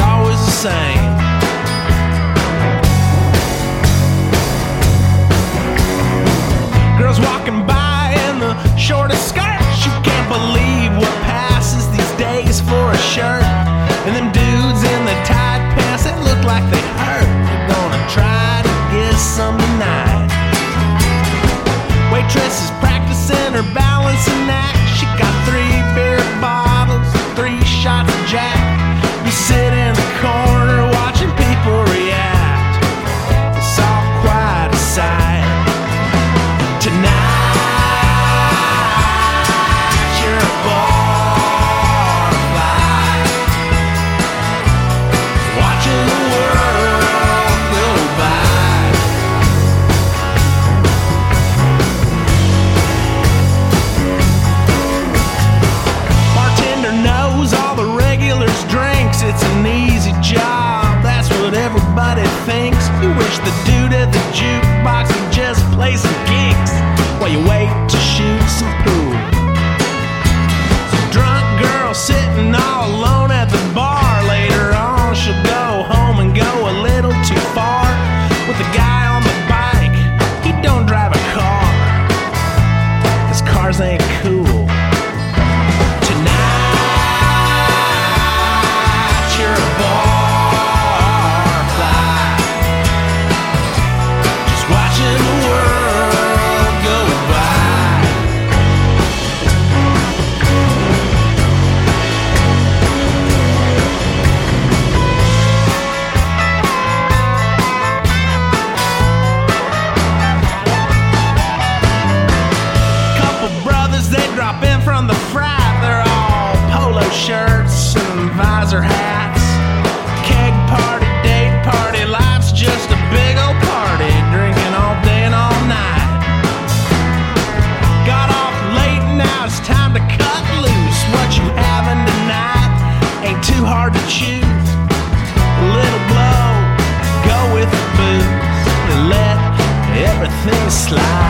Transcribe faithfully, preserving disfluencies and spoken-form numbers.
always the same. Girls walking by in the shortest skirts. You can't believe what passes these days for a shirt. And them dudes in the tight pants that look like they hurt. You're gonna try to get some tonight. Waitress is practicing her balancing act. She got three beer bottles, three shots of Jack. You sit in the corner watching people react. It's all quite a sight. Tonight, you're a barfly, watching the world go by. Bartender knows all the regulars' drinks. It's an easy job, that's what everybody thinks. You wish the dude at the jukebox would just play some gigs while you wait to shoot some pool. Some drunk girl sitting all alone at the bar. Later on she'll go home and go a little too far with the guy on the bike. He don't drive a car, 'cause cars ain't cool. Tonight you're a barfly, just watching the world go by. Couple brothers, they drop in from the frat. They're all polo shirts and visor hats. Keg party, date party, life's just a big old party. Drinking all day and all night. Got off late, now it's time to cut loose. What you having tonight ain't too hard to choose. A little blow, go with the booze, and let everything slide.